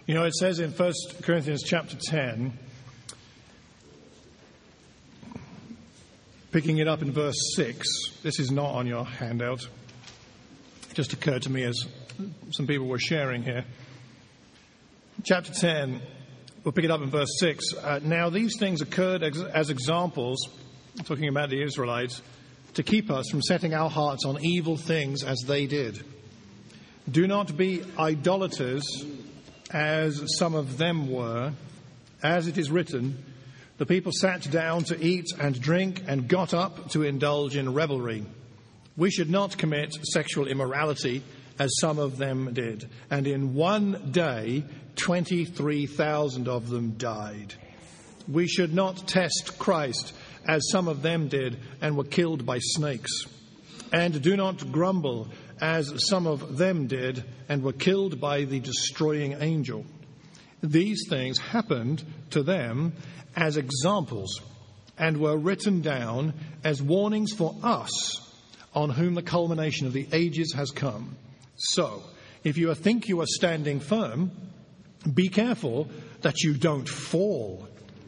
You know, it says in 1 Corinthians chapter 10, picking it up in verse 6, this is not on your handout. It just occurred to me as some people were sharing here. Chapter 10, we'll pick it up in verse 6. Now these things occurred as examples, talking about the Israelites, to keep us from setting our hearts on evil things as they did. Do not be idolaters, as some of them were. As it is written, the people sat down to eat and drink and got up to indulge in revelry. We should not commit sexual immorality, as some of them did. And in one day, 23,000 of them died. We should not test Christ, as some of them did and were killed by snakes. And do not grumble, as some of them did and were killed by the destroying angel. These things happened to them as examples and were written down as warnings for us, on whom the culmination of the ages has come. So, if you think you are standing firm, be careful that you don't fall.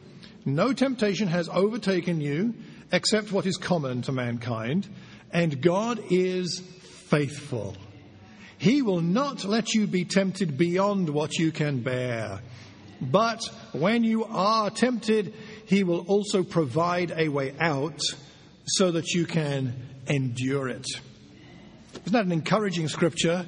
No temptation has overtaken you except what is common to mankind, and God is faithful. He will not let you be tempted beyond what you can bear. But when you are tempted, He will also provide a way out so that you can endure it. Isn't that an encouraging scripture?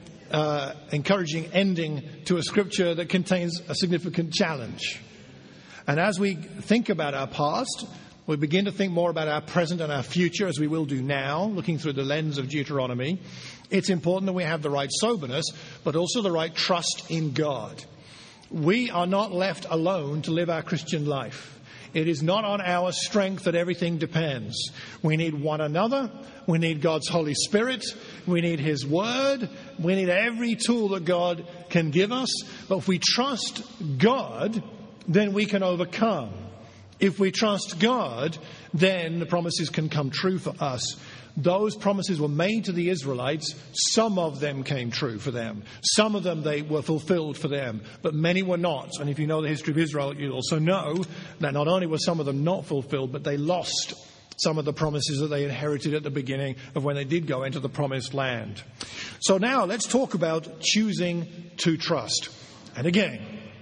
Encouraging ending to a scripture that contains a significant challenge. And as we think about our past, we begin to think more about our present and our future, as we will do now, looking through the lens of Deuteronomy. It's important that we have the right soberness, but also the right trust in God. We are not left alone to live our Christian life. It is not on our strength that everything depends. We need one another. We need God's Holy Spirit. We need His Word. We need every tool that God can give us. But if we trust God, then we can overcome. If we trust God, then the promises can come true for us. Those promises were made to the Israelites. Some of them came true for them. Some of them they were fulfilled for them, but many were not. And if you know the history of Israel, you also know that not only were some of them not fulfilled, but they lost some of the promises that they inherited at the beginning of when they did go into the promised land. So now let's talk about choosing to trust. And again,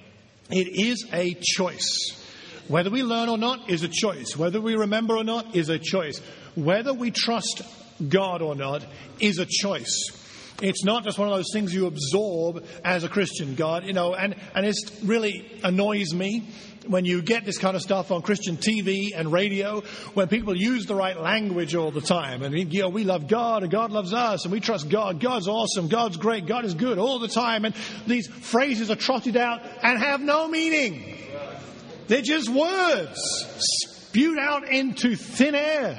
it is a choice. Whether we learn or not is a choice. Whether we remember or not is a choice. Whether we trust God or not is a choice. It's not just one of those things you absorb as a Christian, God, and it really annoys me when you get this kind of stuff on Christian TV and radio, when people use the right language all the time. And, we love God and God loves us and we trust God. God's awesome. God's great. God is good all the time. And these phrases are trotted out and have no meaning. They're just words spewed out into thin air.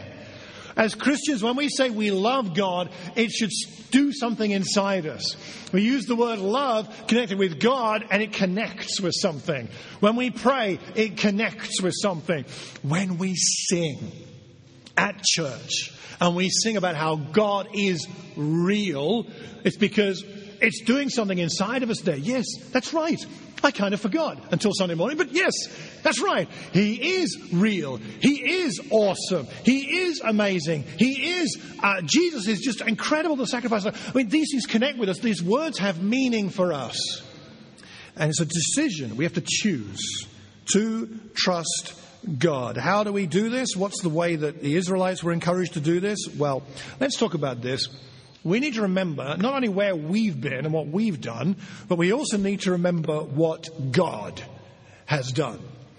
As Christians, when we say we love God, it should do something inside us. We use the word love connected with God, and it connects with something. When we pray, it connects with something. When we sing at church, and we sing about how God is real, it's because it's doing something inside of us there. Yes, that's right. I kind of forgot until Sunday morning, but yes, that's right. He is real. He is awesome. He is amazing. Jesus is just incredible, the sacrifice. These things connect with us. These words have meaning for us. And it's a decision. We have to choose to trust God. How do we do this? What's the way that the Israelites were encouraged to do this? Well, let's talk about this. We need to remember not only where we've been and what we've done, but we also need to remember what God has done.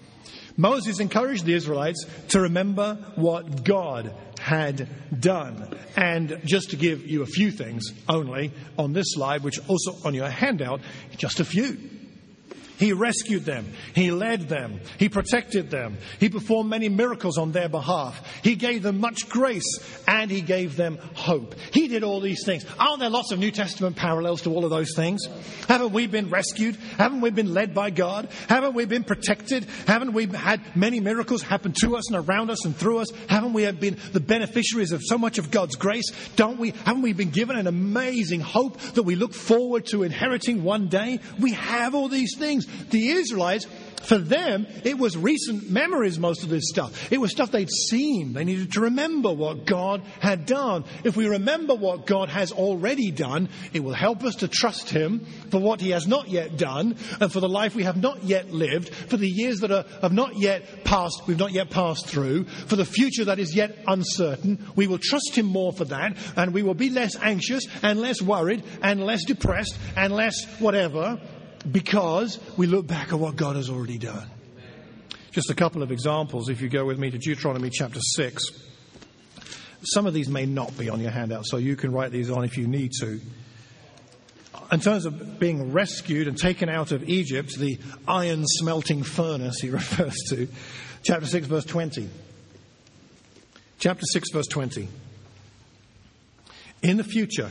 Moses encouraged the Israelites to remember what God had done. And just to give you a few things only on this slide, which also on your handout, just a few. He rescued them. He led them. He protected them. He performed many miracles on their behalf. He gave them much grace, and he gave them hope. He did all these things. Aren't there lots of New Testament parallels to all of those things? Haven't we been rescued? Haven't we been led by God? Haven't we been protected? Haven't we had many miracles happen to us and around us and through us? Haven't we been the beneficiaries of so much of God's grace? Haven't we been given an amazing hope that we look forward to inheriting one day? We have all these things. The Israelites, for them, it was recent memories, most of this stuff. It was stuff they'd seen. They needed to remember what God had done. If we remember what God has already done, it will help us to trust Him for what He has not yet done, and for the life we have not yet lived, for the years that have not yet passed, we've not yet passed through, for the future that is yet uncertain. We will trust Him more for that, and we will be less anxious and less worried and less depressed and less whatever, because we look back at what God has already done. Just a couple of examples, if you go with me to Deuteronomy chapter 6. Some of these may not be on your handout, so you can write these on if you need to. In terms of being rescued and taken out of Egypt, the iron smelting furnace he refers to, chapter 6, verse 20. Chapter 6, verse 20. In the future,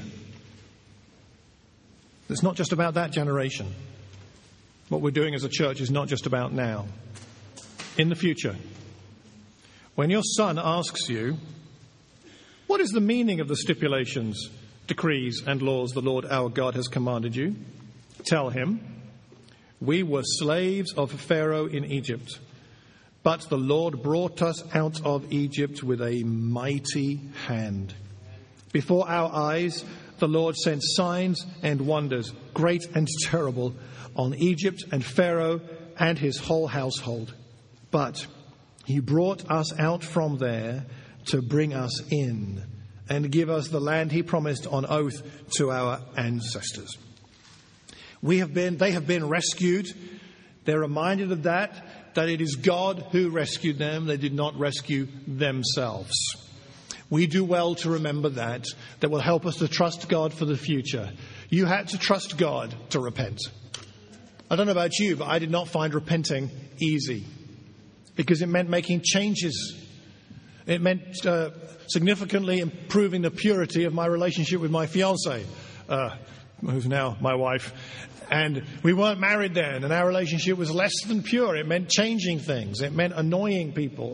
it's not just about that generation. What we're doing as a church is not just about now. In the future, when your son asks you, what is the meaning of the stipulations, decrees, and laws the Lord our God has commanded you? Tell him, we were slaves of Pharaoh in Egypt, but the Lord brought us out of Egypt with a mighty hand. Before our eyes, the Lord sent signs and wonders, great and terrible, on Egypt and Pharaoh and his whole household. But he brought us out from there to bring us in and give us the land he promised on oath to our ancestors. They have been rescued. They're reminded of that it is God who rescued them. They did not rescue themselves. We do well to remember that will help us to trust God for the future. You had to trust God to repent. I don't know about you, but I did not find repenting easy, because it meant making changes. It meant significantly improving the purity of my relationship with my fiancée, who's now my wife. And we weren't married then, and our relationship was less than pure. It meant changing things. It meant annoying people.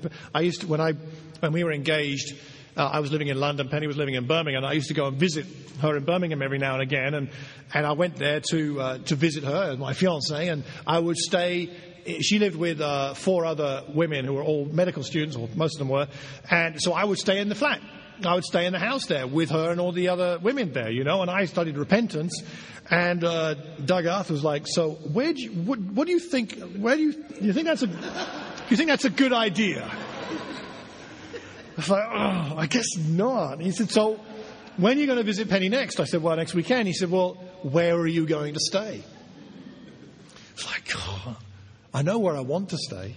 When we were engaged, I was living in London, Penny was living in Birmingham, and I used to go and visit her in Birmingham every now and again, and I went there to visit her, my fiancée, and I would stay. She lived with 4 other women who were all medical students, or most of them were, and so I would stay in the flat. I would stay in the house there with her and all the other women there, and I studied repentance, and Doug Arthur was like, so what do you think, do you think that's a good idea? I was like, oh, I guess not. And he said, so when are you going to visit Penny next? I said, well, next weekend. He said, well, where are you going to stay? It's like, oh, I know where I want to stay.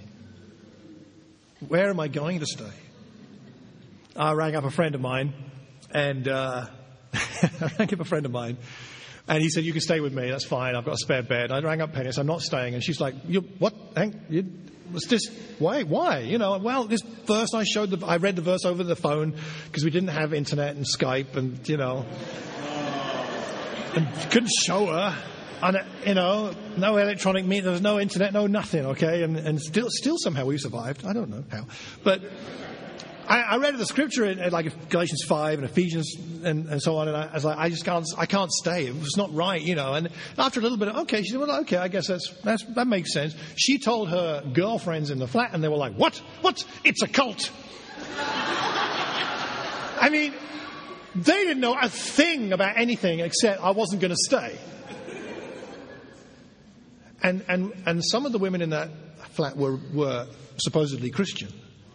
Where am I going to stay? I rang up a friend of mine, and and he said, you can stay with me, that's fine, I've got a spare bed. I rang up Penny, I said, I'm not staying. And she's like, what? What's this? Why? Well, this verse I read the verse over the phone, because we didn't have internet and Skype and, and couldn't show her. And, no electronic media, there was no internet, no nothing, okay? And still somehow we survived. I don't know how. But I read the scripture in like Galatians 5 and Ephesians and so on, and I was like, I can't stay. It was not right, And after a little bit, okay, she said, well, okay, I guess that makes sense. She told her girlfriends in the flat, and they were like, what? It's a cult. I mean, they didn't know a thing about anything except I wasn't going to stay. And some of the women in that flat were supposedly Christian.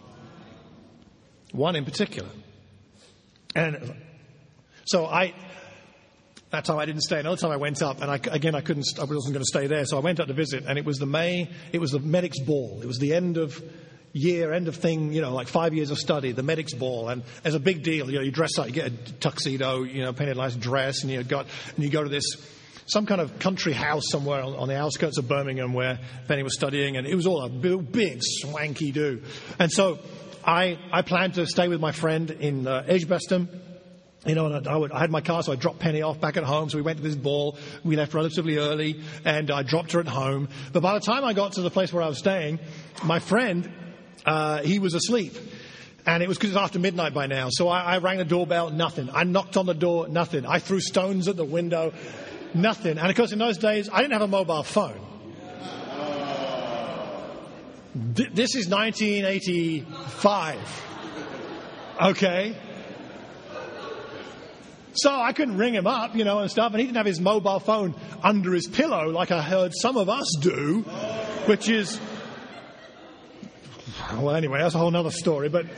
One in particular. And so that time I didn't stay. Another time I went up, and I wasn't going to stay there. So I went up to visit, and it was the medics' ball. It was the end of thing, like 5 years of study, the medics' ball. And it's a big deal. You dress up, you get a tuxedo, Penny had a nice dress, and you go to this some kind of country house somewhere on the outskirts of Birmingham where Penny was studying, and it was all a big swanky do. And so I planned to stay with my friend in Edgbaston. You know, and I had my car, so I dropped Penny off back at home. So we went to this ball. We left relatively early, and I dropped her at home. But by the time I got to the place where I was staying, my friend, he was asleep. And it was because it's after midnight by now. So I rang the doorbell, nothing. I knocked on the door, nothing. I threw stones at the window, nothing. And of course, in those days, I didn't have a mobile phone. This is 1985. Okay? So I couldn't ring him up, you know, and stuff. And he didn't have his mobile phone under his pillow like I heard some of us do, which is... Well, anyway, that's a whole other story. But...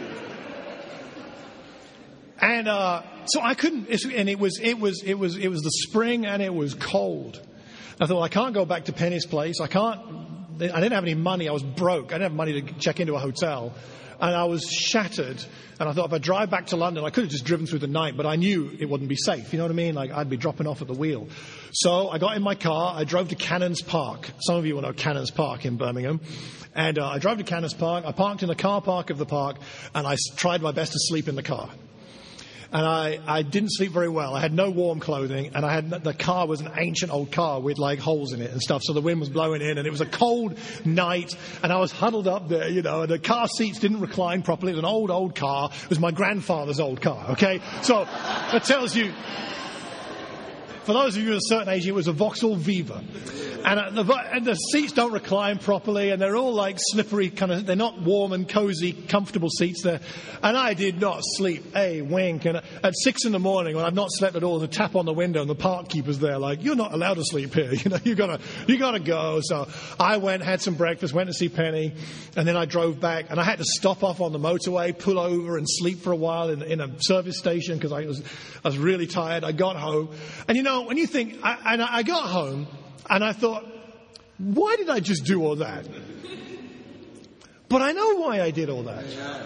And so I couldn't... And it was the spring, and it was cold. I thought, well, I can't go back to Penny's place. I didn't have any money. I was broke. I didn't have money to check into a hotel. And I was shattered. And I thought, if I drive back to London, I could have just driven through the night, but I knew it wouldn't be safe. You know what I mean? Like, I'd be dropping off at the wheel. So I got in my car. I drove to Cannons Park. Some of you will know Cannons Park in Birmingham. And I drove to Cannons Park. I parked in the car park of the park, and I tried my best to sleep in the car. And I didn't sleep very well. I had no warm clothing, and the car was an ancient old car with like holes in it and stuff. So the wind was blowing in, and it was a cold night, and I was huddled up there, you know, and the car seats didn't recline properly. It was an old car. It was my grandfather's old car, okay? So that tells you, for those of you of a certain age, it was a Vauxhall Viva. And the seats don't recline properly, and they're all like slippery, they're not warm and cozy, comfortable seats there. And I did not sleep a wink. And at 6 a.m, when I've not slept at all, there's a tap on the window, and the park keeper's there, like, you're not allowed to sleep here. You know, you gotta go. So I went, had some breakfast, went to see Penny, and then I drove back, and I had to stop off on the motorway, pull over, and sleep for a while in a service station because I was really tired. I got home, and you know, when you think, I got home. And I thought, why did I just do all that? But I know why I did all that.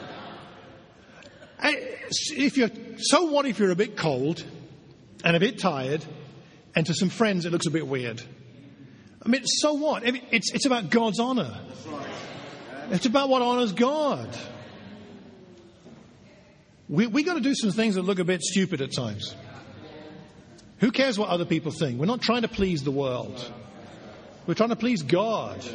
So what if you're a bit cold and a bit tired, and to some friends it looks a bit weird? I mean, so what? I mean, it's about God's honor. It's about what honors God. We got to do some things that look a bit stupid at times. Who cares what other people think? We're not trying to please the world. We're trying to please God.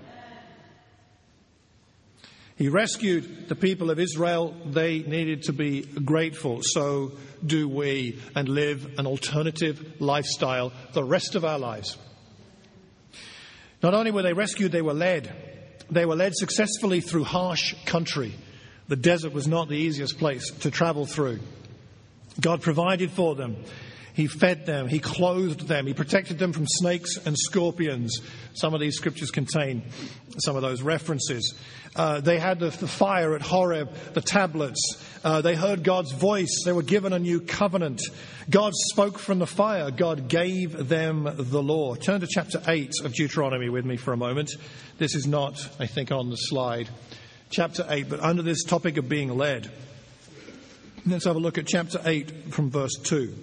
He rescued the people of Israel. They needed to be grateful. So do we, and live an alternative lifestyle the rest of our lives. Not only were they rescued, they were led. They were led successfully through harsh country. The desert was not the easiest place to travel through. God provided for them. He fed them, He clothed them, He protected them from snakes and scorpions. Some of these scriptures contain some of those references. They had the fire at Horeb, the tablets. They heard God's voice. They were given a new covenant. God spoke from the fire. God gave them the law. Turn to chapter 8 of Deuteronomy with me for a moment. This is not, I think, on the slide. Chapter 8, but under this topic of being led. Let's have a look at chapter 8 from verse 2.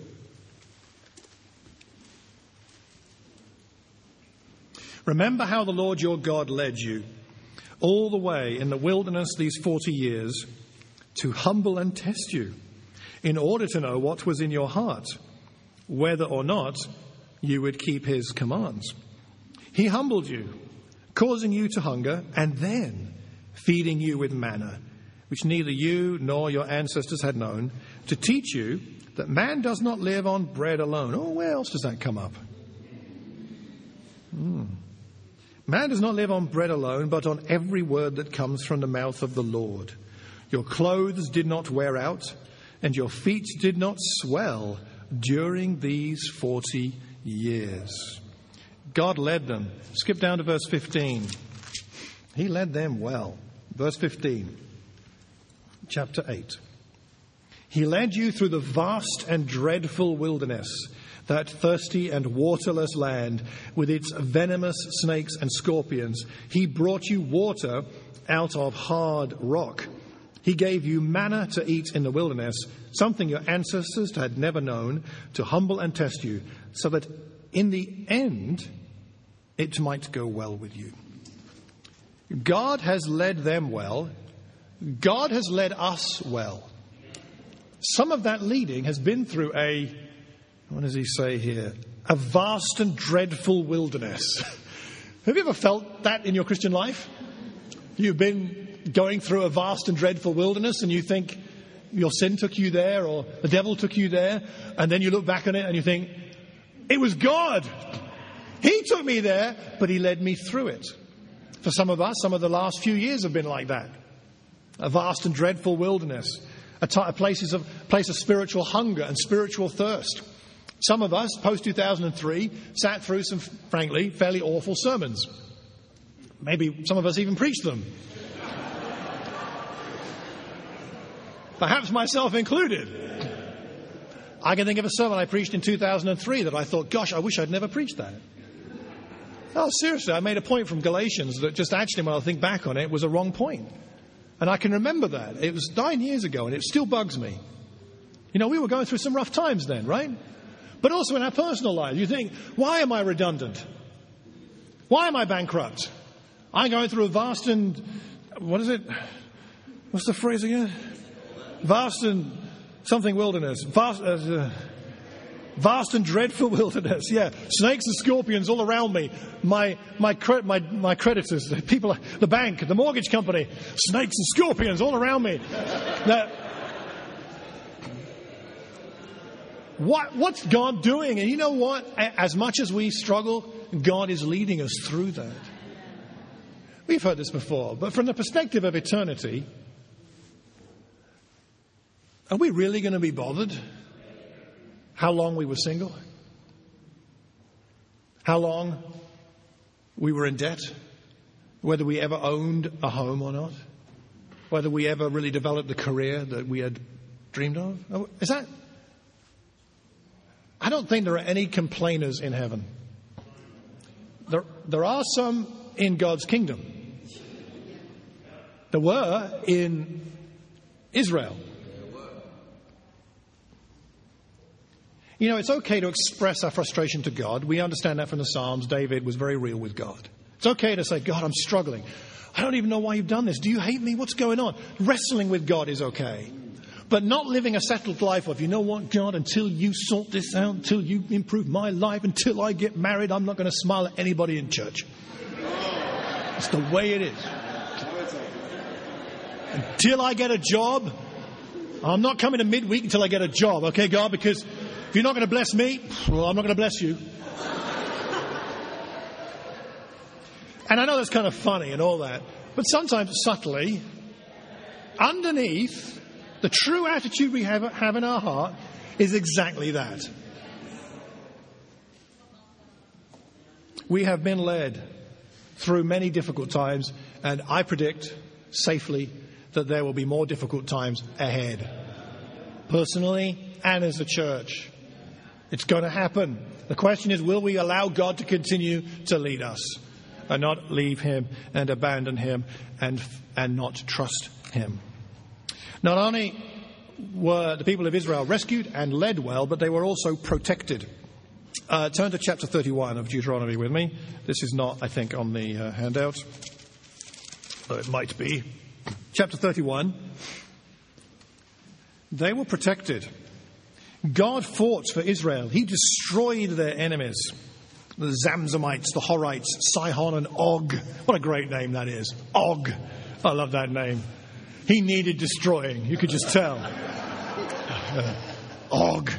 Remember how the Lord your God led you all the way in the wilderness these 40 years to humble and test you in order to know what was in your heart, whether or not you would keep His commands. He humbled you, causing you to hunger, and then feeding you with manna, which neither you nor your ancestors had known, to teach you that man does not live on bread alone. Oh, where else does that come up? Man does not live on bread alone, but on every word that comes from the mouth of the Lord. Your clothes did not wear out, and your feet did not swell during these 40 years. God led them. Skip down to verse 15. He led them well. Verse 15, chapter 8. He led you through the vast and dreadful wilderness, that thirsty and waterless land with its venomous snakes and scorpions. He brought you water out of hard rock. He gave you manna to eat in the wilderness, something your ancestors had never known, to humble and test you, so that in the end it might go well with you. God has led them well. God has led us well. Some of that leading has been through what does he say here? A vast and dreadful wilderness. Have you ever felt that in your Christian life? You've been going through a vast and dreadful wilderness and you think your sin took you there or the devil took you there, and then you look back on it and you think, it was God. He took me there, but he led me through it. For some of us, some of the last few years have been like that. A vast and dreadful wilderness. A place of spiritual hunger and spiritual thirst. Some of us, post-2003, sat through some, frankly, fairly awful sermons. Maybe some of us even preached them. Perhaps myself included. I can think of a sermon I preached in 2003 that I thought, gosh, I wish I'd never preached that. Oh, seriously, I made a point from Galatians that just actually, when I think back on it, was a wrong point. And I can remember that. It was 9 years ago, and it still bugs me. You know, we were going through some rough times then, right? But also in our personal lives, you think, why am I redundant? Why am I bankrupt? I'm going through a vast and... What is it? What's the phrase again? Vast and something wilderness. Vast and dreadful wilderness. Yeah, snakes and scorpions all around me. My creditors, the people, the bank, the mortgage company, snakes and scorpions all around me. Now, what's God doing? And you know what? As much as we struggle, God is leading us through that. We've heard this before, but from the perspective of eternity, are we really going to be bothered how long we were single? How long we were in debt? Whether we ever owned a home or not? Whether we ever really developed the career that we had dreamed of? Is that... I don't think there are any complainers in heaven. There are some in God's kingdom. There were in Israel. You know, it's okay to express our frustration to God. We understand that from the Psalms. David was very real with God. It's okay to say, God, I'm struggling. I don't even know why you've done this. Do you hate me? What's going on? Wrestling with God is okay. But not living a settled life of, you know what, God, until you sort this out, until you improve my life, until I get married, I'm not going to smile at anybody in church. It's the way it is. Until I get a job, I'm not coming to midweek until I get a job, okay, God, because if you're not going to bless me, well, I'm not going to bless you. And I know that's kind of funny and all that, but sometimes subtly, underneath, the true attitude we have in our heart is exactly that. We have been led through many difficult times, and I predict safely that there will be more difficult times ahead. Personally and as a church. It's going to happen. The question is, will we allow God to continue to lead us and not leave him and abandon him and not trust him? Not only were the people of Israel rescued and led well, but they were also protected. Turn to chapter 31 of Deuteronomy with me. This is not, I think, on the handout. Though it might be. Chapter 31. They were protected. God fought for Israel. He destroyed their enemies. The Zamzamites, the Horites, Sihon and Og. What a great name that is. Og. I love that name. He needed destroying. You could just tell. Og.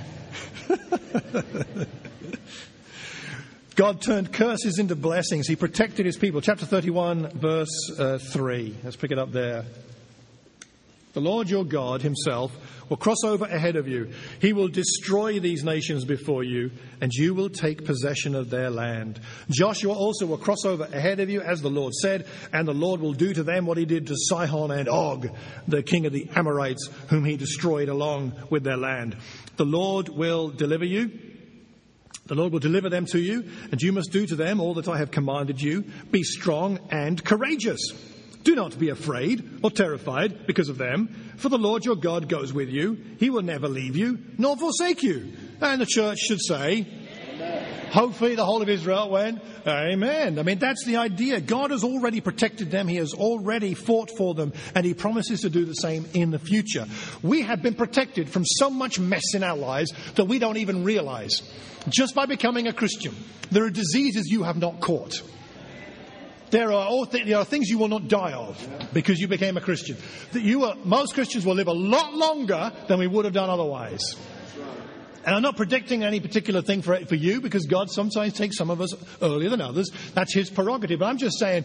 God turned curses into blessings. He protected his people. Chapter 31, verse 3. Let's pick it up there. The Lord your God himself will cross over ahead of you. He will destroy these nations before you, and you will take possession of their land. Joshua also will cross over ahead of you, as the Lord said, and the Lord will do to them what he did to Sihon and Og, the king of the Amorites, whom he destroyed along with their land. The Lord will deliver you. The Lord will deliver them to you, and you must do to them all that I have commanded you. Be strong and courageous. Do not be afraid or terrified because of them, for the Lord your God goes with you. He will never leave you nor forsake you. And the church should say, Amen. Hopefully the whole of Israel went, amen. I mean, that's the idea. God has already protected them. He has already fought for them. And he promises to do the same in the future. We have been protected from so much mess in our lives that we don't even realize. Just by becoming a Christian, there are diseases you have not caught. There are things you will not die of because you became a Christian. Most Christians will live a lot longer than we would have done otherwise. And I'm not predicting any particular thing for you because God sometimes takes some of us earlier than others. That's his prerogative. But I'm just saying,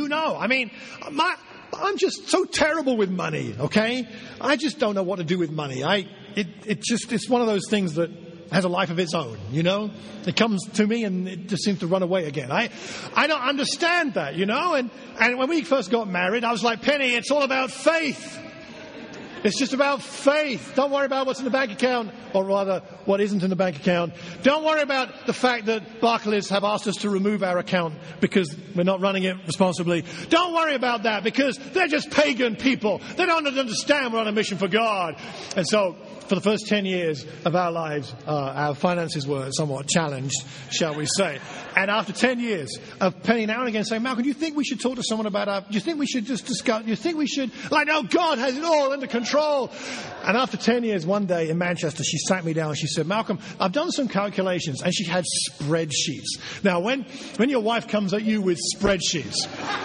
I'm just so terrible with money, okay? I just don't know what to do with money. It's one of those things that has a life of its own, you know? It comes to me and it just seems to run away again. I don't understand that, you know? And when we first got married, I was like, Penny, it's all about faith. It's just about faith. Don't worry about what's in the bank account, or rather, what isn't in the bank account. Don't worry about the fact that Barclays have asked us to remove our account because we're not running it responsibly. Don't worry about that because they're just pagan people. They don't understand we're on a mission for God. And so, for the first 10 years of our lives, our finances were somewhat challenged, shall we say. And after 10 years of Penny now and again saying, Malcolm, do you think we should talk to someone about do you think we should just discuss, do you think we should, no, God has it all under control. And after 10 years, one day in Manchester, she sat me down and she said, Malcolm, I've done some calculations, and she had spreadsheets. Now, when your wife comes at you with spreadsheets,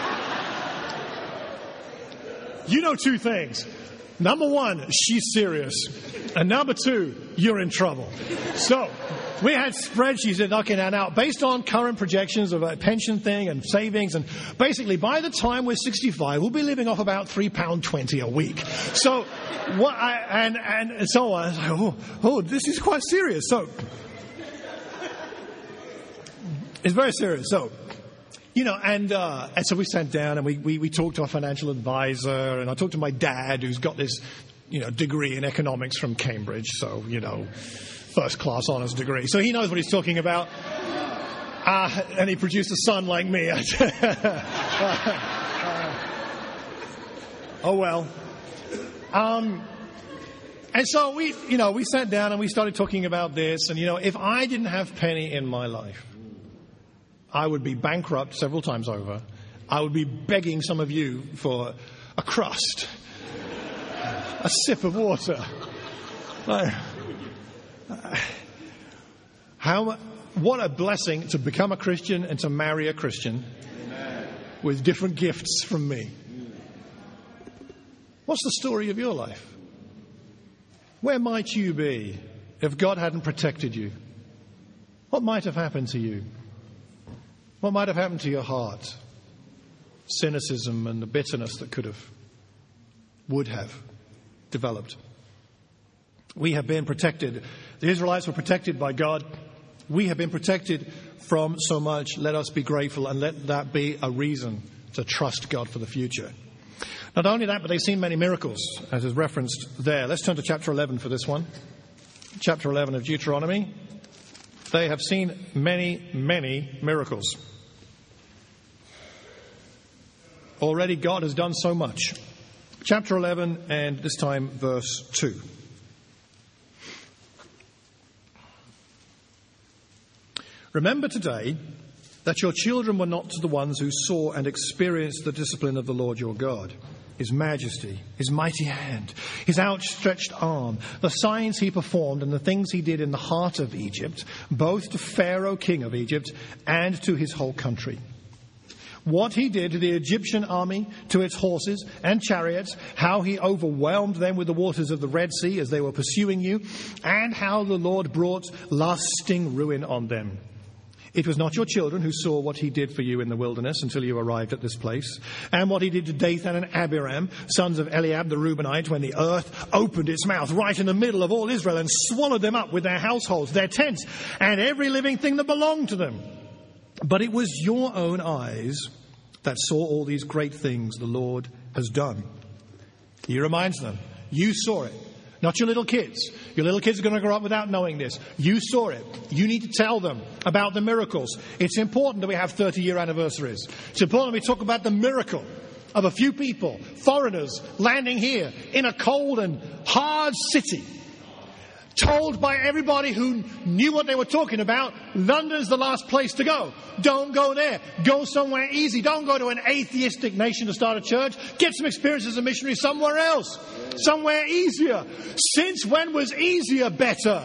you know two things. Number one, she's serious. And number two, you're in trouble. So we had spreadsheets that knocking that out based on current projections of a pension thing and savings. And basically, by the time we're 65, we'll be living off about £3.20 a week. So and so on. I was like, this is quite serious. So it's very serious. So, you know, and so we sat down and we talked to our financial advisor, and I talked to my dad, who's got this, degree in economics from Cambridge. So, first class honours degree. So he knows what he's talking about. And he produced a son like me. Oh well. And so we sat down and we started talking about this. And, if I didn't have Penny in my life, I would be bankrupt several times over. I would be begging some of you for a crust, a sip of water. What a blessing to become a Christian and to marry a Christian. Amen. With different gifts from me. What's the story of your life? Where might you be if God hadn't protected you? What might have happened to you? What might have happened to your heart? Cynicism and the bitterness that would have developed. We have been protected. The Israelites were protected by God. We have been protected from so much. Let us be grateful and let that be a reason to trust God for the future. Not only that, but they've seen many miracles, as is referenced there. Let's turn to chapter 11 for this one. Chapter 11 of Deuteronomy. They have seen many, many miracles. Already God has done so much. Chapter 11, and this time verse 2. Remember today that your children were not the ones who saw and experienced the discipline of the Lord your God, His majesty, His mighty hand, His outstretched arm, the signs He performed and the things He did in the heart of Egypt, both to Pharaoh, king of Egypt, and to his whole country. What He did to the Egyptian army, to its horses and chariots, how He overwhelmed them with the waters of the Red Sea as they were pursuing you, and how the Lord brought lasting ruin on them. It was not your children who saw what He did for you in the wilderness until you arrived at this place, and what He did to Dathan and Abiram, sons of Eliab the Reubenite, when the earth opened its mouth right in the middle of all Israel and swallowed them up with their households, their tents, and every living thing that belonged to them. But it was your own eyes that saw all these great things the Lord has done. He reminds them, you saw it. Not your little kids. Your little kids are going to grow up without knowing this. You saw it. You need to tell them about the miracles. It's important that we have 30-year anniversaries. It's important that we talk about the miracle of a few people, foreigners, landing here in a cold and hard city. Told by everybody who knew what they were talking about, London's the last place to go. Don't go there. Go somewhere easy. Don't go to an atheistic nation to start a church. Get some experience as a missionary somewhere else. Somewhere easier. Since when was easier better?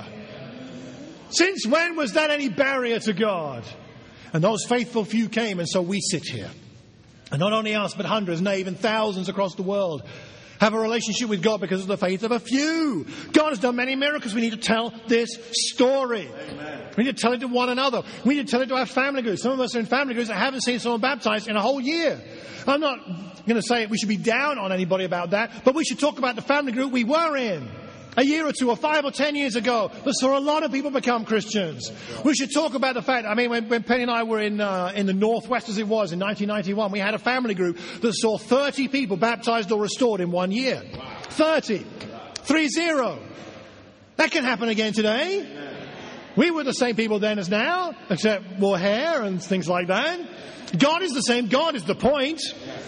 Since when was that any barrier to God? And those faithful few came, and so we sit here. And not only us, but hundreds, nay, even thousands across the world have a relationship with God because of the faith of a few. God has done many miracles. We need to tell this story. Amen. We need to tell it to one another. We need to tell it to our family groups. Some of us are in family groups that haven't seen someone baptized in a whole year. I'm not going to say we should be down on anybody about that, but we should talk about the family group we were in a year or two or 5 or 10 years ago that saw a lot of people become Christians. We should talk about the fact, when Penny and I were in the Northwest, as it was, in 1991, we had a family group that saw 30 people baptized or restored in 1 year. Wow. 30. 30. That can happen again today. We were the same people then as now, except more hair and things like that. God is the same. God is the point.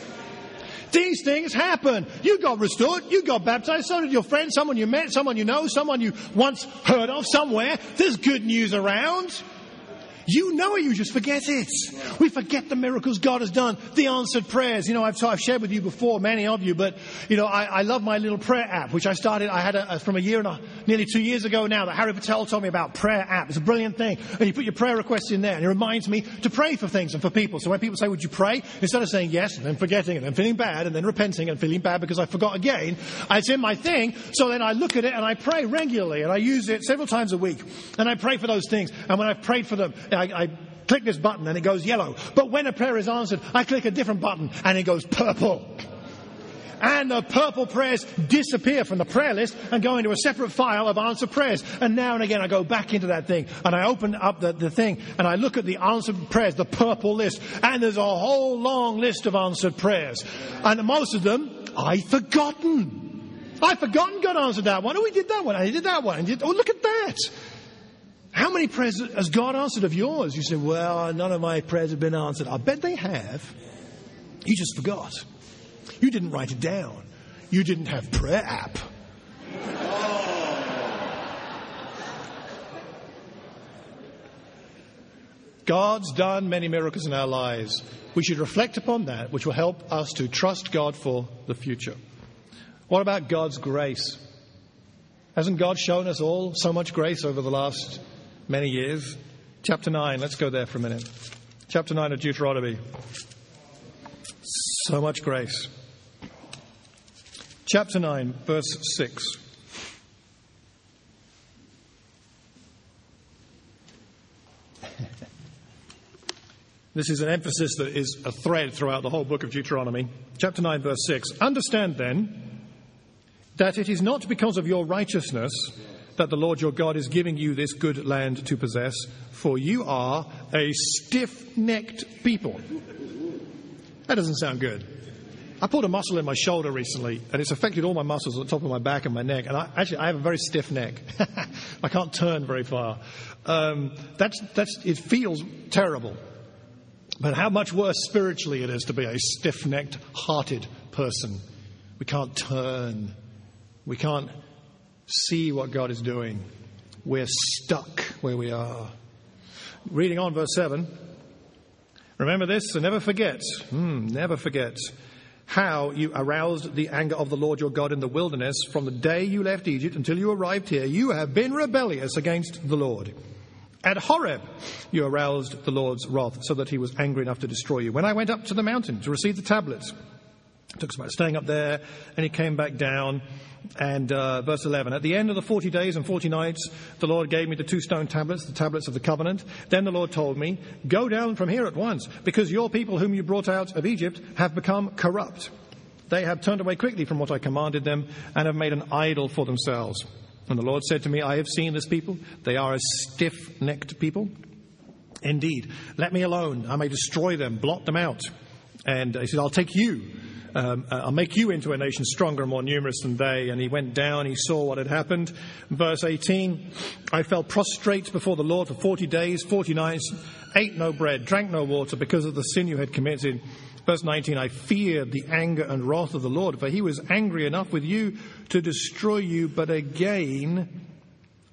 These things happen. You got restored. You got baptized. So did your friend, someone you met, someone you know, someone you once heard of somewhere. There's good news around. You know it, you just forget it. We forget the miracles God has done, the answered prayers. I've shared with you before, many of you, but, I love my little prayer app, which I started, I had from nearly 2 years ago now, that Harry Patel told me about prayer app. It's a brilliant thing. And you put your prayer requests in there, and it reminds me to pray for things and for people. So when people say, would you pray? Instead of saying yes, and then forgetting, and then feeling bad, and then repenting, and feeling bad because I forgot again, it's in my thing. So then I look at it, and I pray regularly, and I use it several times a week. And I pray for those things. And when I've prayed for them, I click this button and it goes yellow. But when a prayer is answered, I click a different button and it goes purple. And the purple prayers disappear from the prayer list and go into a separate file of answered prayers. And now and again I go back into that thing and I open up the thing and I look at the answered prayers, the purple list. And there's a whole long list of answered prayers. And most of them I've forgotten. I've forgotten God answered that one. Oh, he did that one. I did that one. Oh, look at that. How many prayers has God answered of yours? You say, well, none of my prayers have been answered. I bet they have. You just forgot. You didn't write it down. You didn't have prayer app. God's done many miracles in our lives. We should reflect upon that, which will help us to trust God for the future. What about God's grace? Hasn't God shown us all so much grace over the last many years? Chapter 9, let's go there for a minute. Chapter 9 of Deuteronomy. So much grace. Chapter 9, verse 6. This is an emphasis that is a thread throughout the whole book of Deuteronomy. Chapter 9, verse 6. Understand then that it is not because of your righteousness that the Lord your God is giving you this good land to possess, for you are a stiff-necked people. That doesn't sound good. I pulled a muscle in my shoulder recently, and it's affected all my muscles at the top of my back and my neck. And I have a very stiff neck. I can't turn very far. It feels terrible. But how much worse spiritually it is to be a stiff-necked, hearted person. We can't turn. We can't see what God is doing. We're stuck where we are. Reading on verse 7. Remember this and never forget how you aroused the anger of the Lord your God in the wilderness from the day you left Egypt until you arrived here. You have been rebellious against the Lord. At Horeb, you aroused the Lord's wrath so that he was angry enough to destroy you. When I went up to the mountain to receive the tablets, it took us about staying up there, and he came back down. And verse 11, at the end of the 40 days and 40 nights, the Lord gave me the 2 stone tablets, the tablets of the covenant. Then the Lord told me, go down from here at once, because your people whom you brought out of Egypt have become corrupt. They have turned away quickly from what I commanded them and have made an idol for themselves. And the Lord said to me, I have seen this people. They are a stiff-necked people. Indeed, let me alone. I may destroy them, blot them out. And he said, I'll take you. I'll make you into a nation stronger and more numerous than they. And he went down, he saw what had happened. Verse 18, I fell prostrate before the Lord for 40 days, 40 nights, ate no bread, drank no water because of the sin you had committed. Verse 19, I feared the anger and wrath of the Lord, for he was angry enough with you to destroy you. But again,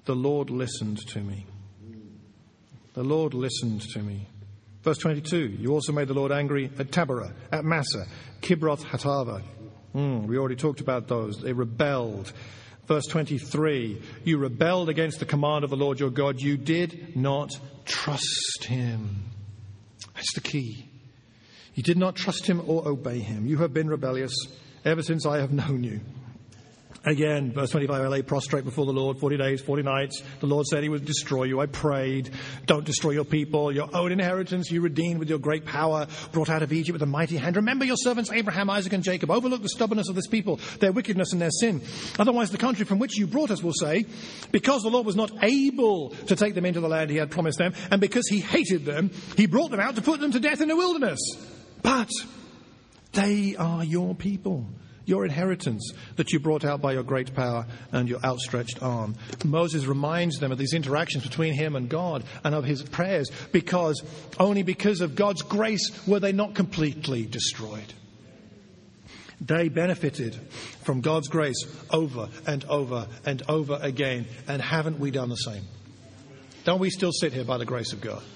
the Lord listened to me. The Lord listened to me. Verse 22, you also made the Lord angry at Taberah, at Massa, Kibroth Hattaavah. We already talked about those. They rebelled. Verse 23, you rebelled against the command of the Lord your God. You did not trust him. That's the key. You did not trust him or obey him. You have been rebellious ever since I have known you. Again, verse 25, I lay prostrate before the Lord 40 days, 40 nights. The Lord said he would destroy you. I prayed, don't destroy your people, your own inheritance you redeemed with your great power, brought out of Egypt with a mighty hand. Remember your servants Abraham, Isaac and Jacob. Overlook the stubbornness of this people, their wickedness and their sin. Otherwise the country from which you brought us will say, because the Lord was not able to take them into the land he had promised them, and because he hated them, he brought them out to put them to death in the wilderness. But they are your people, your inheritance that you brought out by your great power and your outstretched arm. Moses reminds them of these interactions between him and God and of his prayers, because only because of God's grace were they not completely destroyed. They benefited from God's grace over and over and over again. And haven't we done the same? Don't we still sit here by the grace of God?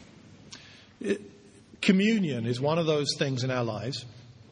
Communion is one of those things in our lives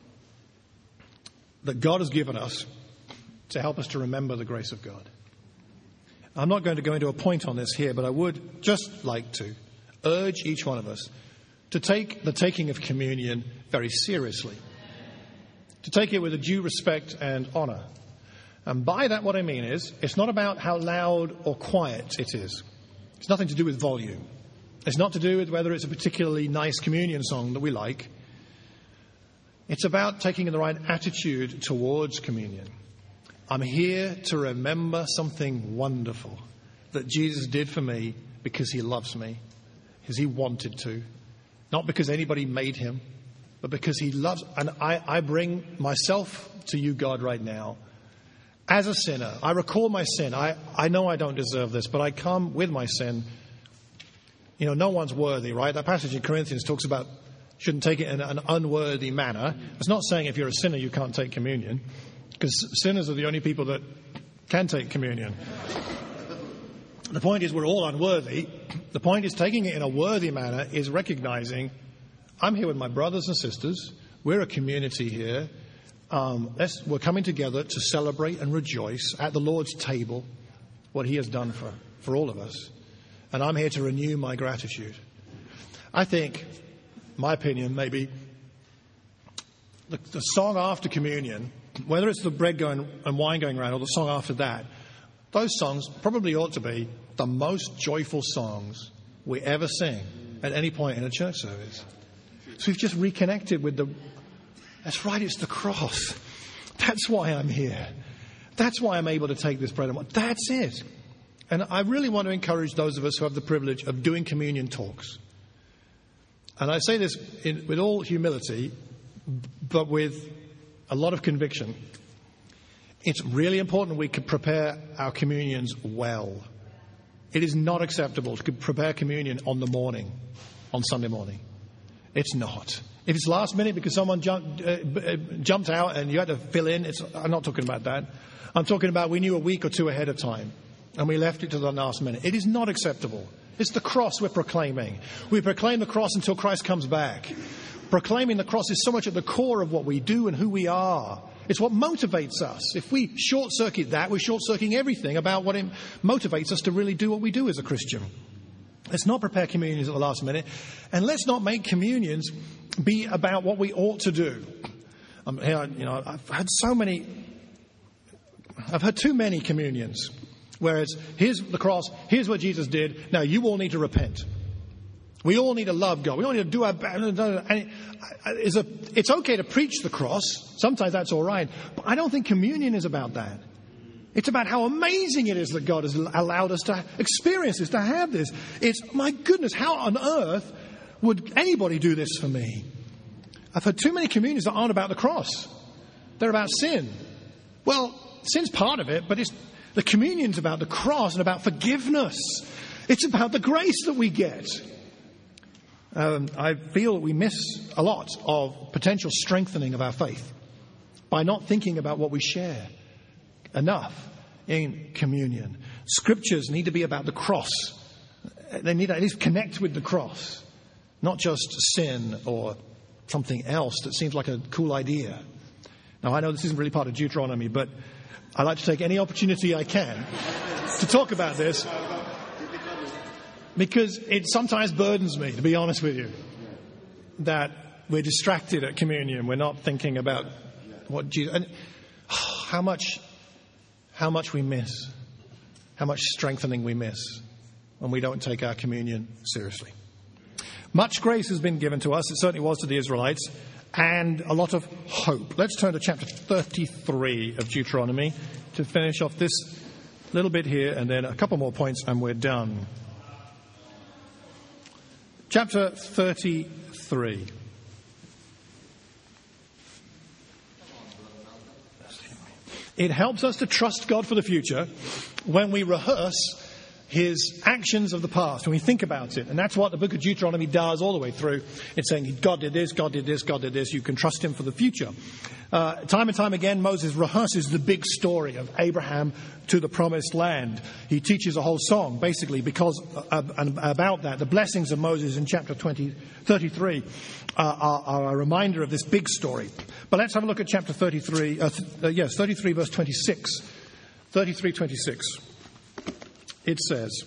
that God has given us to help us to remember the grace of God. I'm not going to go into a point on this here, but I would just like to urge each one of us to take the taking of communion very seriously, to take it with a due respect and honour. And by that what I mean is, it's not about how loud or quiet it is. It's nothing to do with volume. It's not to do with whether it's a particularly nice communion song that we like. It's about taking the right attitude towards communion. I'm here to remember something wonderful that Jesus did for me because he loves me, because he wanted to, not because anybody made him, but because he loves. And I bring myself to you, God, right now. As a sinner, I recall my sin. I know I don't deserve this, but I come with my sin. You know, no one's worthy, right? That passage in Corinthians talks about shouldn't take it in an unworthy manner. It's not saying if you're a sinner you can't take communion, because sinners are the only people that can take communion. The point is we're all unworthy. The point is taking it in a worthy manner is recognizing I'm here with my brothers and sisters. We're a community here. We're coming together to celebrate and rejoice at the Lord's table what he has done for all of us. And I'm here to renew my gratitude. I think, my opinion, maybe the song after communion, whether it's the bread going and wine going around or the song after that, those songs probably ought to be the most joyful songs we ever sing at any point in a church service. So we've just reconnected with that's right, it's the cross. That's why I'm here. That's why I'm able to take this bread and wine. That's it. And I really want to encourage those of us who have the privilege of doing communion talks. And I say this with all humility, but with a lot of conviction. It's really important we can prepare our communions well. It is not acceptable to prepare communion on Sunday morning. It's not. If it's last minute because someone jumped out and you had to fill in, I'm not talking about that. I'm talking about we knew a week or two ahead of time and we left it to the last minute. It is not acceptable. It's the cross we're proclaiming. We proclaim the cross until Christ comes back. Proclaiming the cross is so much at the core of what we do and who we are. It's what motivates us. If we short-circuit that, we're short-circuiting everything about what motivates us to really do what we do as a Christian. Let's not prepare communions at the last minute. And let's not make communions be about what we ought to do. I've had too many communions. Whereas, here's the cross, here's what Jesus did, now you all need to repent. We all need to love God. We all need to do our best. It's okay to preach the cross. Sometimes that's all right. But I don't think communion is about that. It's about how amazing it is that God has allowed us to experience this, to have this. It's, my goodness, how on earth would anybody do this for me? I've had too many communions that aren't about the cross. They're about sin. Well, sin's part of it, but the communion's about the cross and about forgiveness. It's about the grace that we get. I feel we miss a lot of potential strengthening of our faith by not thinking about what we share enough in communion. Scriptures need to be about the cross. They need to at least connect with the cross, not just sin or something else that seems like a cool idea. Now, I know this isn't really part of Deuteronomy, but I like to take any opportunity I can to talk about this because it sometimes burdens me, to be honest with you, that we're distracted at communion. We're not thinking about what Jesus... And how much we miss, how much strengthening we miss when we don't take our communion seriously. Much grace has been given to us, it certainly was to the Israelites, and a lot of hope. Let's turn to chapter 33 of Deuteronomy to finish off this little bit here, and then a couple more points and we're done. Chapter 33. It helps us to trust God for the future when we rehearse his actions of the past, when we think about it. And that's what the book of Deuteronomy does all the way through. It's saying, God did this, God did this, God did this. You can trust him for the future. Time and time again, Moses rehearses the big story of Abraham to the promised land. He teaches a whole song, basically, because about that. The blessings of Moses in chapter 33 are a reminder of this big story. But let's have a look at chapter 33, 33 verse 26. 33:26. It says,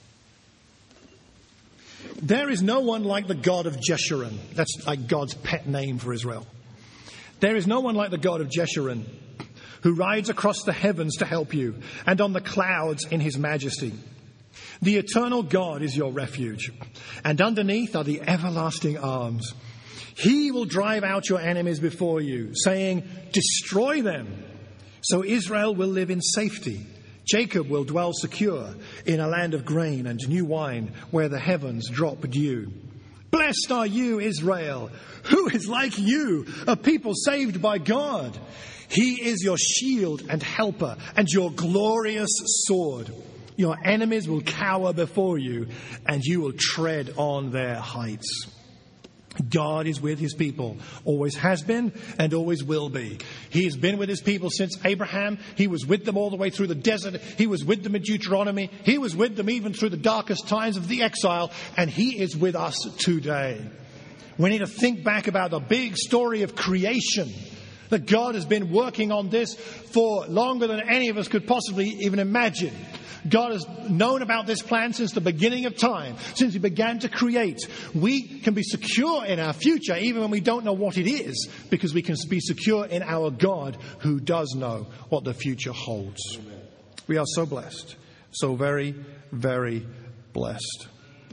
there is no one like the God of Jeshurun. That's like God's pet name for Israel. There is no one like the God of Jeshurun, who rides across the heavens to help you, and on the clouds in his majesty. The eternal God is your refuge, and underneath are the everlasting arms. He will drive out your enemies before you, saying, destroy them. So Israel will live in safety. Jacob will dwell secure in a land of grain and new wine, where the heavens drop dew. Blessed are you, Israel. Who is like you, a people saved by God? He is your shield and helper and your glorious sword. Your enemies will cower before you, and you will tread on their heights. God is with his people, always has been and always will be. He has been with his people since Abraham. He was with them all the way through the desert. He was with them in Deuteronomy. He was with them even through the darkest times of the exile. And he is with us today. We need to think back about the big story of creation. That God has been working on this for longer than any of us could possibly even imagine. God has known about this plan since the beginning of time, since he began to create. We can be secure in our future even when we don't know what it is, because we can be secure in our God who does know what the future holds. Amen. We are so blessed, so very, very blessed.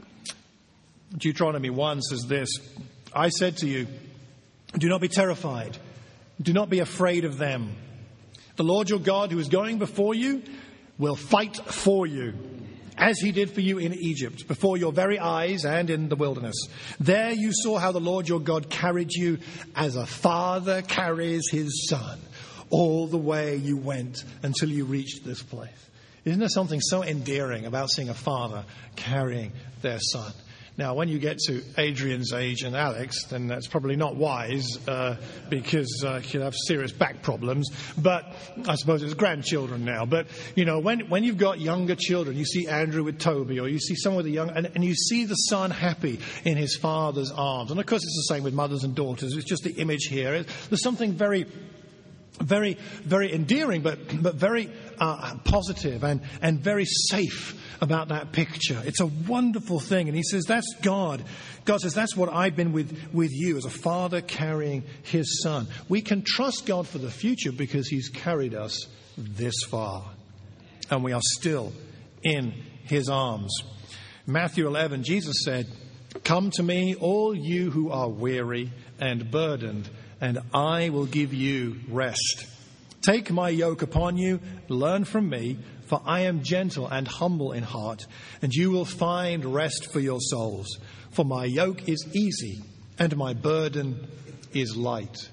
Deuteronomy 1 says this, I said to you, do not be terrified, do not be afraid of them. The Lord your God who is going before you will fight for you, as he did for you in Egypt, before your very eyes and in the wilderness. There you saw how the Lord your God carried you as a father carries his son, all the way you went until you reached this place. Isn't there something so endearing about seeing a father carrying their son? Now, when you get to Adrian's age and Alex, then that's probably not wise because he'll have serious back problems. But I suppose it's grandchildren now. But, you know, when you've got younger children, you see Andrew with Toby, or you see someone with a young... And you see the son happy in his father's arms. And, of course, it's the same with mothers and daughters. It's just the image here. There's something very, very, very endearing, but very positive and very safe about that picture. It's a wonderful thing. And he says, that's God. God says, that's what I've been with you, as a father carrying his son. We can trust God for the future because he's carried us this far. And we are still in his arms. Matthew 11, Jesus said, come to me, all you who are weary and burdened, and I will give you rest. Take my yoke upon you, learn from me, for I am gentle and humble in heart, and you will find rest for your souls. For my yoke is easy, and my burden is light.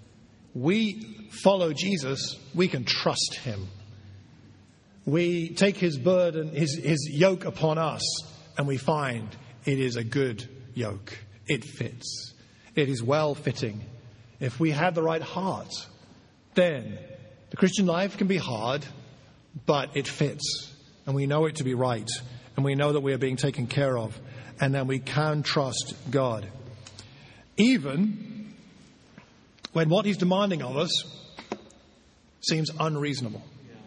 We follow Jesus, we can trust him. We take his burden, his yoke upon us, and we find it is a good yoke. It fits. It is well-fitting. If we have the right heart, then the Christian life can be hard, but it fits. and we know it to be right, and we know that we are being taken care of, and then we can trust God. Even when what he's demanding of us seems unreasonable.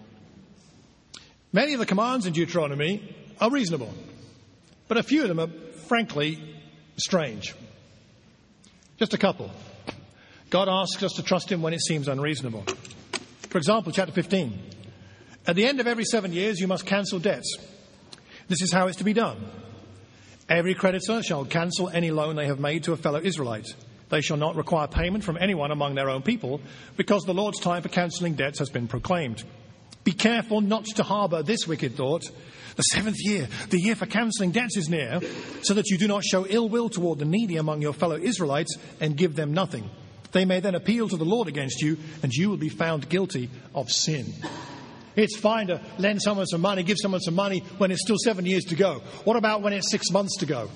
Many of the commands in Deuteronomy are reasonable, but a few of them are frankly strange. Just a couple. God asks us to trust him when it seems unreasonable. For example, chapter 15. At the end of every 7 years, you must cancel debts. This is how it's to be done. Every creditor shall cancel any loan they have made to a fellow Israelite. They shall not require payment from anyone among their own people, because the Lord's time for cancelling debts has been proclaimed. Be careful not to harbour this wicked thought. The 7th year, the year for cancelling debts, is near, so that you do not show ill will toward the needy among your fellow Israelites and give them nothing. They may then appeal to the Lord against you, and you will be found guilty of sin. It's fine to lend someone some money, give someone some money when it's still 7 years to go. What about when it's 6 months to go?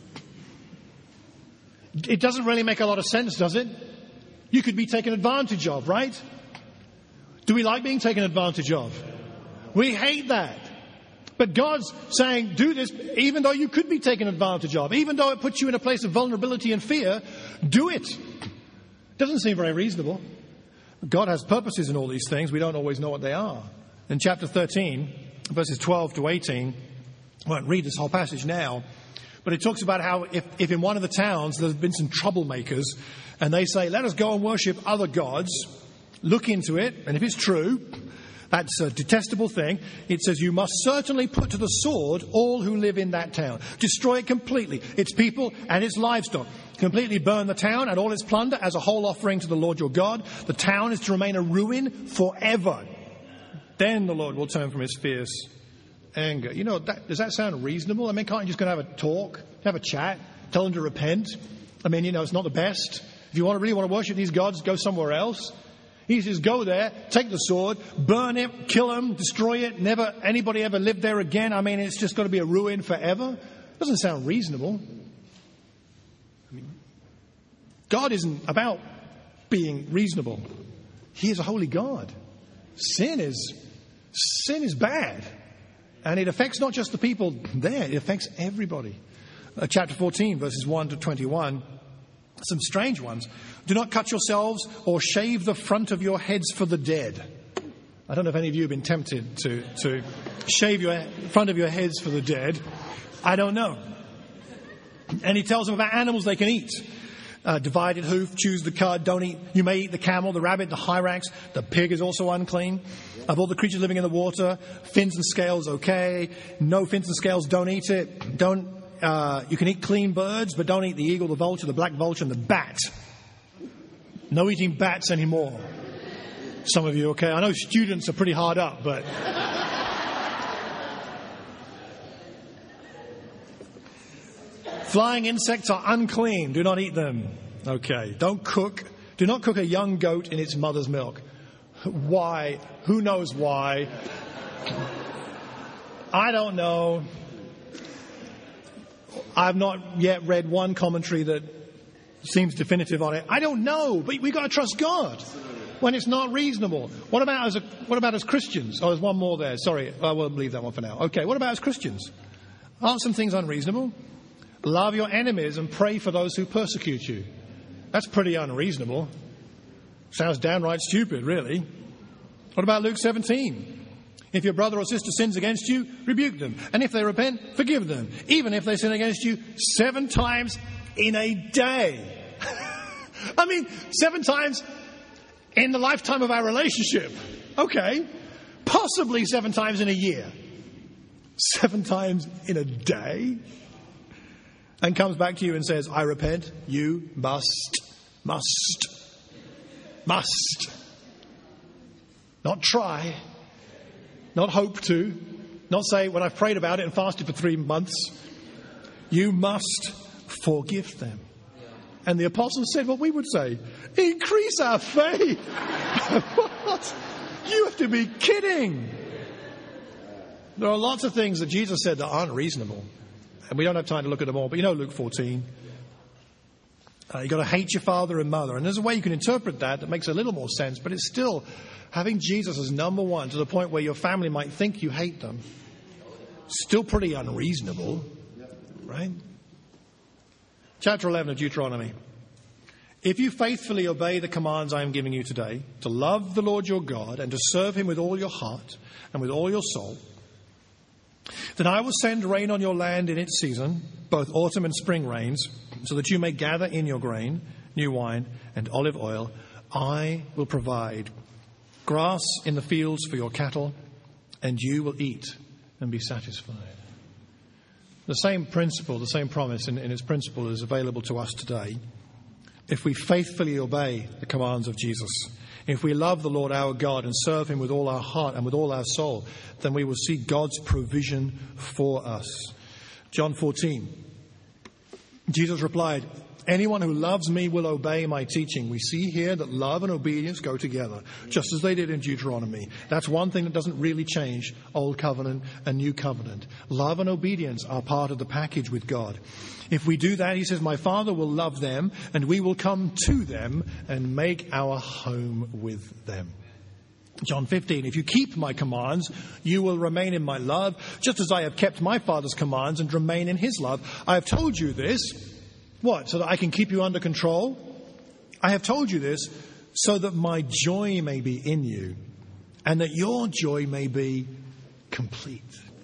It doesn't really make a lot of sense, does it? You could be taken advantage of, right? Do we like being taken advantage of? We hate that. But God's saying, do this even though you could be taken advantage of. Even though it puts you in a place of vulnerability and fear, do it. Doesn't seem very reasonable. God has purposes in all these things. We don't always know what they are. In chapter 13, verses 12 to 18, I won't read this whole passage now, but it talks about how if in one of the towns there's been some troublemakers and they say, let us go and worship other gods, look into it, and if it's true, that's a detestable thing. It says you must certainly put to the sword all who live in that town. Destroy it completely, its people and its livestock. Completely burn the town and all its plunder as a whole offering to the Lord your God. The town is to remain a ruin forever. Then the Lord will turn from his fierce anger. You know, does that sound reasonable? I mean, can't you just go and have a talk, have a chat, tell them to repent? I mean, you know, it's not the best. If you really want to worship these gods, go somewhere else. He says, go there, take the sword, burn it, kill them, destroy it. Never anybody ever lived there again. I mean, it's just going to be a ruin forever. Doesn't sound reasonable. I mean, God isn't about being reasonable. He is a holy God. Sin is bad. And it affects not just the people there, it affects everybody. Chapter 14, verses 1 to 21, some strange ones. Do not cut yourselves or shave the front of your heads for the dead. I don't know if any of you have been tempted to shave your front of your heads for the dead. I don't know. And he tells them about animals they can eat. Divided hoof, choose the cud, don't eat. You may eat the camel, the rabbit, the hyrax. The pig is also unclean. Of all the creatures living in the water, fins and scales, okay. No fins and scales, don't eat it. You can eat clean birds, but don't eat the eagle, the vulture, the black vulture, and the bat. No eating bats anymore. Some of you, okay. I know students are pretty hard up, but... Flying insects are unclean. Do not eat them. Okay. Do not cook a young goat in its mother's milk. Why? Who knows why? I don't know. I've not yet read one commentary that seems definitive on it. I don't know, but we've got to trust God when it's not reasonable. What about as Christians? Oh, there's one more there. Sorry, I won't leave that one for now. Okay, what about as Christians? Aren't some things unreasonable? Love your enemies and pray for those who persecute you. That's pretty unreasonable. Sounds downright stupid, really. What about Luke 17? If your brother or sister sins against you, rebuke them. And if they repent, forgive them. Even if they sin against you 7 times in a day. I mean, 7 times in the lifetime of our relationship. Okay. Possibly 7 times in a year. 7 times in a day? And comes back to you and says, I repent. You must. Not try. Not hope to. Not say, when I've prayed about it and fasted for 3 months. You must forgive them. And the apostles said what we would say. Increase our faith. What? You have to be kidding. There are lots of things that Jesus said that aren't reasonable. And we don't have time to look at them all. But you know Luke 14. You've got to hate your father and mother. And there's a way you can interpret that makes a little more sense. But it's still having Jesus as number one to the point where your family might think you hate them. Still pretty unreasonable, right? Chapter 11 of Deuteronomy. If you faithfully obey the commands I am giving you today, to love the Lord your God and to serve him with all your heart and with all your soul, then I will send rain on your land in its season, both autumn and spring rains, so that you may gather in your grain, new wine, and olive oil. I will provide grass in the fields for your cattle, and you will eat and be satisfied. The same principle, the same promise in its principle is available to us today. If we faithfully obey the commands of Jesus, if we love the Lord our God and serve him with all our heart and with all our soul, then we will see God's provision for us. John 14. Jesus replied, anyone who loves me will obey my teaching. We see here that love and obedience go together, just as they did in Deuteronomy. That's one thing that doesn't really change Old Covenant and New Covenant. Love and obedience are part of the package with God. If we do that, he says, my Father will love them, and we will come to them and make our home with them. John 15, if you keep my commands, you will remain in my love, just as I have kept my Father's commands and remain in his love. I have told you this. What? So that I can keep you under control? I have told you this so that my joy may be in you and that your joy may be complete.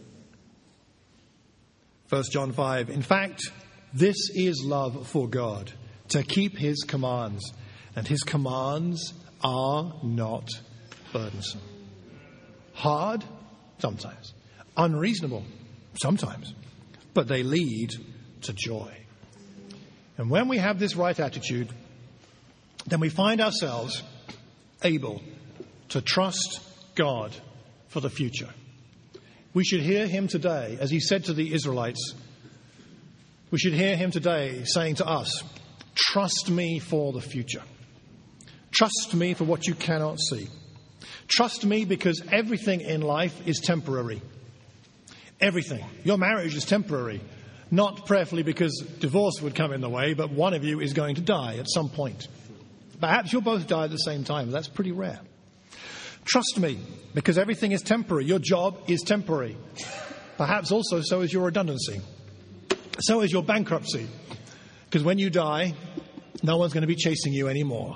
1 John 5. In fact, this is love for God, to keep his commands, and his commands are not burdensome. Hard? Sometimes. Unreasonable? Sometimes. But they lead to joy. And when we have this right attitude, then we find ourselves able to trust God for the future. We should hear him today, as he said to the Israelites, we should hear him today saying to us, trust me for the future. Trust me for what you cannot see. Trust me because everything in life is temporary. Everything. Your marriage is temporary. Not prayerfully because divorce would come in the way, but one of you is going to die at some point. Perhaps you'll both die at the same time. That's pretty rare. Trust me, because everything is temporary. Your job is temporary. Perhaps also so is your redundancy. So is your bankruptcy. Because when you die, no one's going to be chasing you anymore.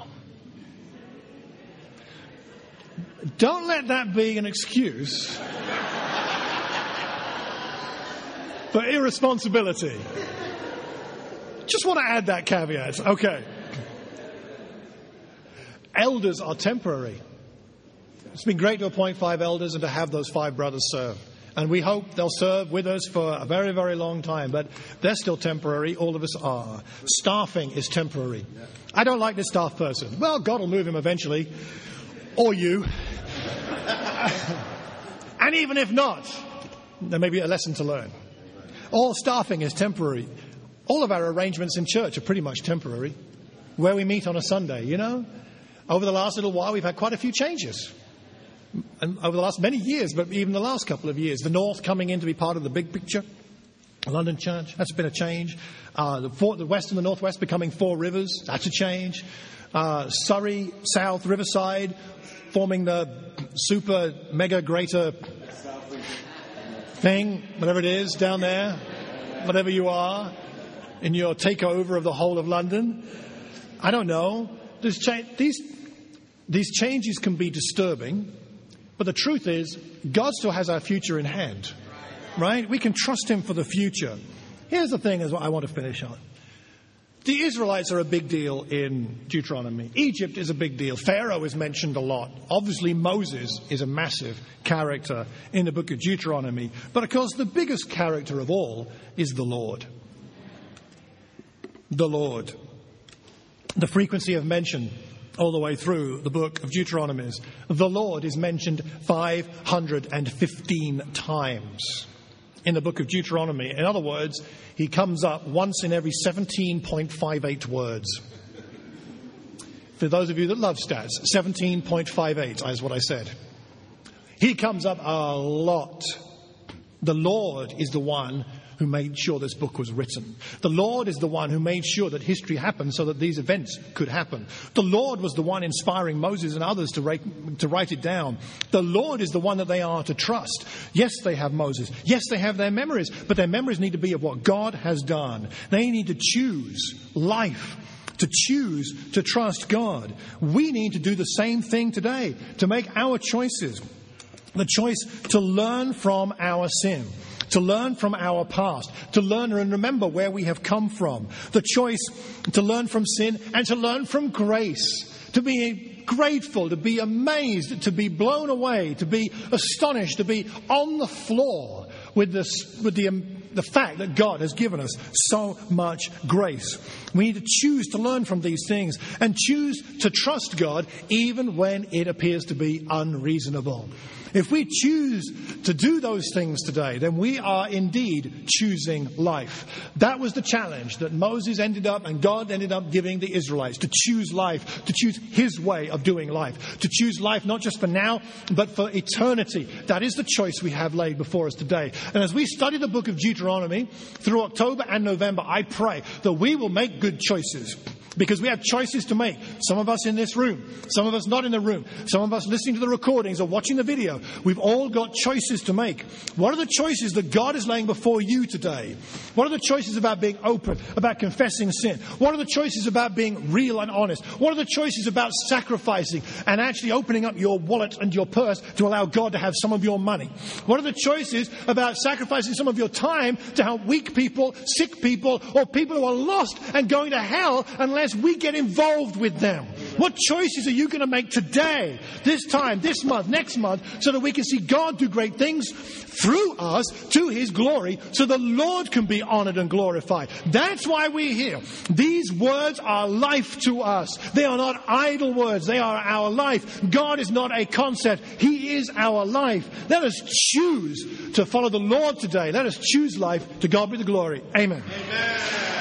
Don't let that be an excuse for irresponsibility. Just want to add that caveat. Okay. Elders are temporary. It's been great to appoint 5 elders and to have those 5 brothers serve. And we hope they'll serve with us for a very, very long time. But they're still temporary. All of us are. Staffing is temporary. I don't like this staff person. Well, God will move him eventually. Or you. And even if not, there may be a lesson to learn. All staffing is temporary. All of our arrangements in church are pretty much temporary. Where we meet on a Sunday, you know. Over the last little while, we've had quite a few changes. And over the last many years, but even the last couple of years. The North coming in to be part of the big picture. London Church, that's been a change. The West and the Northwest becoming 4 Rivers, that's a change. Surrey, South, Riverside, forming the super, mega, greater thing, whatever it is, down there, whatever you are, in your takeover of the whole of London. I don't know. These changes can be disturbing. But the truth is, God still has our future in hand, right? We can trust him for the future. Here's the thing, is what I want to finish on. The Israelites are a big deal in Deuteronomy. Egypt is a big deal. Pharaoh is mentioned a lot. Obviously, Moses is a massive character in the book of Deuteronomy. But of course, the biggest character of all is the Lord. The Lord. The frequency of mention all the way through the book of Deuteronomy. The Lord is mentioned 515 times in the book of Deuteronomy. In other words, he comes up once in every 17.58 words. For those of you that love stats, 17.58 is what I said. He comes up a lot. The Lord is the one who made sure this book was written. The Lord is the one who made sure that history happened so that these events could happen. The Lord was the one inspiring Moses and others to write it down. The Lord is the one that they are to trust. Yes, they have Moses. Yes, they have their memories, but their memories need to be of what God has done. They need to choose life, to choose to trust God. We need to do the same thing today, to make our choices. The choice to learn from our sin, to learn from our past, to learn and remember where we have come from. The choice to learn from sin and to learn from grace, to be grateful, to be amazed, to be blown away, to be astonished, to be on the floor with the fact that God has given us so much grace. We need to choose to learn from these things and choose to trust God even when it appears to be unreasonable. If we choose to do those things today, then we are indeed choosing life. That was the challenge that Moses ended up and God ended up giving the Israelites, to choose life, to choose his way of doing life, to choose life not just for now, but for eternity. That is the choice we have laid before us today. And as we study the book of Deuteronomy through October and November, I pray that we will make good choices. Because we have choices to make. Some of us in this room, some of us not in the room, some of us listening to the recordings or watching the video. We've all got choices to make. What are the choices that God is laying before you today? What are the choices about being open, about confessing sin? What are the choices about being real and honest? What are the choices about sacrificing and actually opening up your wallet and your purse to allow God to have some of your money? What are the choices about sacrificing some of your time to help weak people, sick people, or people who are lost and going to hell unless we get involved with them? What choices are you going to make today, this time, this month, next month, so that we can see God do great things through us to his glory, so the Lord can be honored and glorified? That's why we're here. These words are life to us. They are not idle words. They are our life. God is not a concept. He is our life. Let us choose to follow the Lord today. Let us choose life. To God be the glory. Amen. Amen.